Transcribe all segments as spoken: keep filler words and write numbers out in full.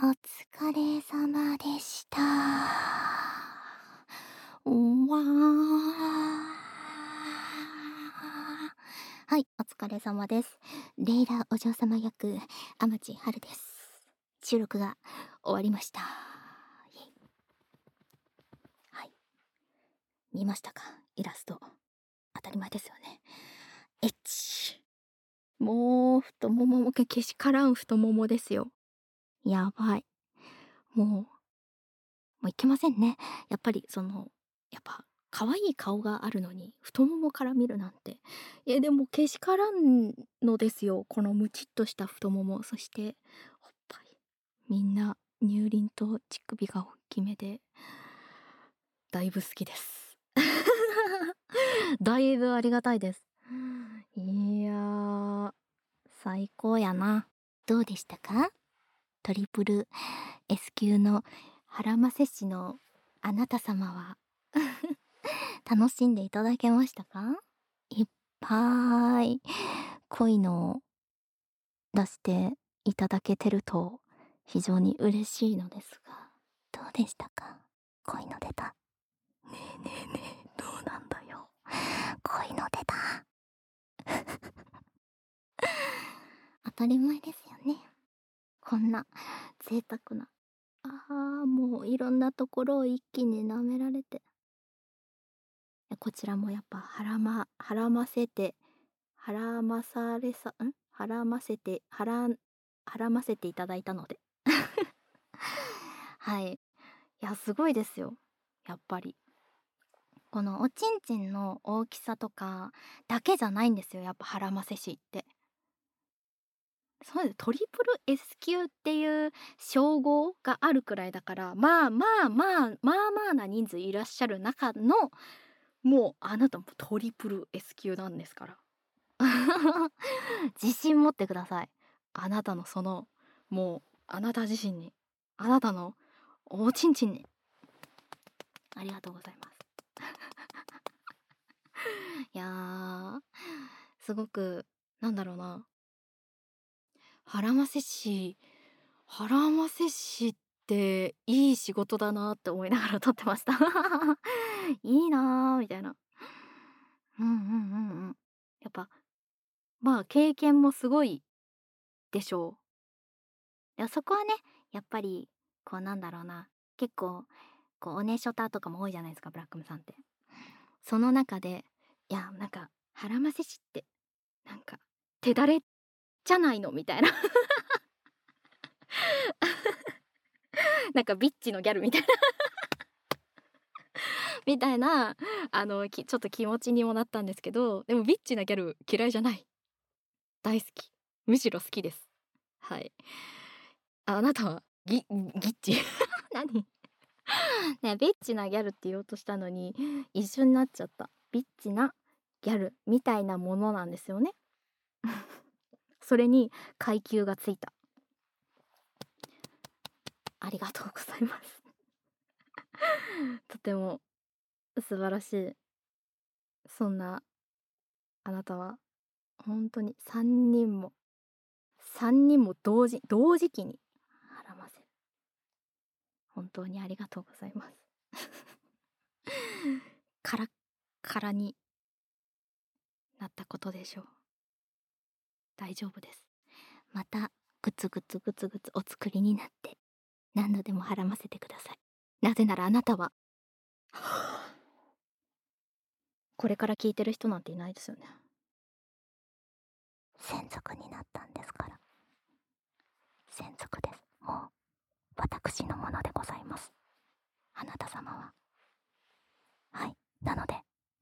お疲れ様でした。うわー。はい、お疲れ様です。レイラお嬢様役、天地春です。収録が終わりました。はい。見ましたか？イラスト。当たり前ですよね。エッチ。もう、太もももけしからん太ももですよ。やばい。もう、もういけませんね。やっぱりその、やっぱ可愛い顔があるのに太ももから見るなんて。いやでもけしからんのですよ。このムチっとした太もも。そしておっぱい。みんな乳輪と乳首が大きめで、だいぶ好きです。だいぶありがたいです。いやー、最高やな。どうでしたか？トリプル S 級の腹ませ師のあなた様は楽しんでいただけましたか？いっぱい恋のを出していただけてると非常に嬉しいのですが、どうでしたか？恋の出た。ねえねえねえ、どうなんだよ。恋の出た。当たり前ですよね。こんな贅沢な。ああ、もういろんなところを一気に舐められて。こちらもやっぱ腹ま、腹ませて、腹まされさ、ん腹ませて、腹、腹ませていただいたので。はい。いや、すごいですよ。やっぱり。このおちんちんの大きさとかだけじゃないんですよ。やっぱ腹ませ師って。そうです。トリプル S 級っていう称号があるくらいだから、まあまあまあ、まあまあな人数いらっしゃる中の、もうあなたもトリプル S 級なんですから。自信持ってください。あなたのその、もう、あなた自身に、あなたのおちんちんに。ありがとうございます。いやー、すごく、なんだろうな。腹ませ師、腹ませ師っていい仕事だなって思いながら撮ってました。いいなー、みたいな。うんうんうんうん。やっぱ、まあ経験もすごいでしょう。いやそこはね、やっぱり、こうなんだろうな。結構、こうおねしょたとかも多いじゃないですか、ブラックムさんって。その中で、いや、なんか、腹ませ師って、なんか、手だれじゃないのみたいな。なんかビッチのギャルみたいなみたいな、あの、きちょっと気持ちにもなったんですけど、でもビッチなギャル嫌いじゃない。大好き。むしろ好きです。はい。あ、あなたは、ギ、ギッチ。何ね、ビッチなギャルって言おうとしたのに、一緒になっちゃった。ビッチなギャルみたいなものなんですよね。それに階級がついた。ありがとうございます。とても素晴らしい。そんなあなたは本当にさんにんもさんにんも同時同時期に腹ませる。本当にありがとうございます。カラッカラになったことでしょう。大丈夫です。またグツグツグツグツお作りになって何度でも腹ませてください。なぜならあなたはこれから聞いてる人なんていないですよね。専属になったんですから。専属です。もう私のものでございます。あなた様は。はい。なので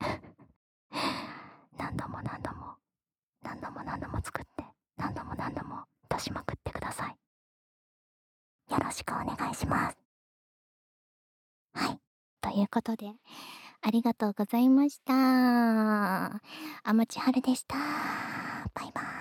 何度も何度も何度も何度も作って何度も何度も出しまくってください。よろしくお願いします。はい。ということで、ありがとうございました。あまちはるでした。バイバーイ。